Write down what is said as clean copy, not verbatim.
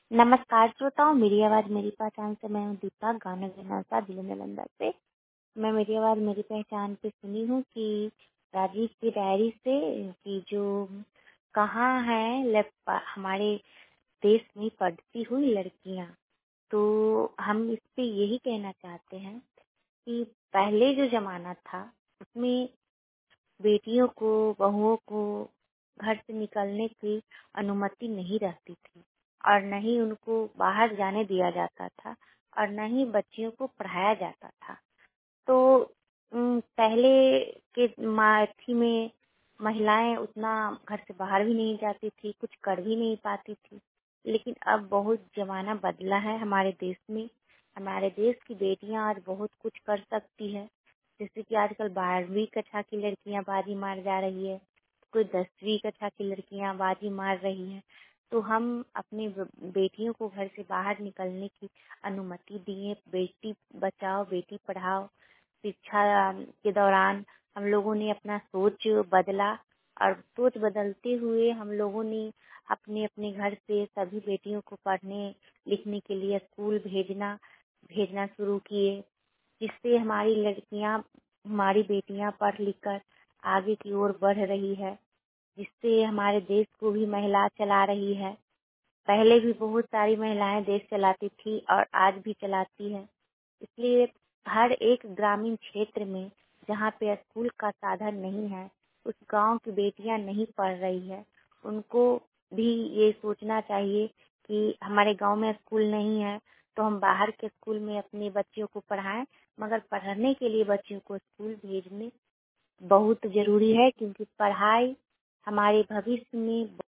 नमस्कार श्रोताओं, मेरी आवाज़ मेरी पहचान से मैं हूँ दीपा, गाना गनासा जिला नालंदा से। मैं मेरी आवाज़ मेरी पहचान पे सुनी हूँ कि राजीव की डायरी से कि जो कहाँ है हमारे देश में पढ़ती हुई लड़कियाँ। तो हम इस पे यही कहना चाहते हैं कि पहले जो ज़माना था उसमें बेटियों को, बहुओं को घर से निकलने की अनुमति नहीं रहती थी और न ही उनको बाहर जाने दिया जाता था और न ही बच्चियों को पढ़ाया जाता था। तो पहले के माथी में महिलाएं उतना घर से बाहर भी नहीं जाती थी, कुछ कर भी नहीं पाती थी। लेकिन अब बहुत जमाना बदला है हमारे देश में। हमारे देश की बेटियां आज बहुत कुछ कर सकती है। जैसे कि आजकल 12वीं कक्षा की लड़कियां बाजी मार जा रही है, कोई 10वीं कक्षा की लड़कियां बाजी मार रही है। तो हम अपनी बेटियों को घर से बाहर निकलने की अनुमति दिए। बेटी बचाओ बेटी पढ़ाओ शिक्षा के दौरान हम लोगों ने अपना सोच बदला और सोच बदलते हुए हम लोगों ने अपने अपने घर से सभी बेटियों को पढ़ने लिखने के लिए स्कूल भेजना शुरू किए, जिससे हमारी लड़कियां, हमारी बेटियां पढ़ लिख कर आगे की ओर बढ़ रही है, जिससे हमारे देश को भी महिला चला रही है। पहले भी बहुत सारी महिलाएं देश चलाती थी और आज भी चलाती है। इसलिए हर एक ग्रामीण क्षेत्र में जहाँ पे स्कूल का साधन नहीं है, उस गांव की बेटियां नहीं पढ़ रही है, उनको भी ये सोचना चाहिए कि हमारे गांव में स्कूल नहीं है तो हम बाहर के स्कूल में अपने बच्चियों को पढ़ाएं। मगर पढ़ने के लिए बच्चियों को स्कूल भेजने बहुत जरूरी है, क्योंकि पढ़ाई हमारे भविष्य में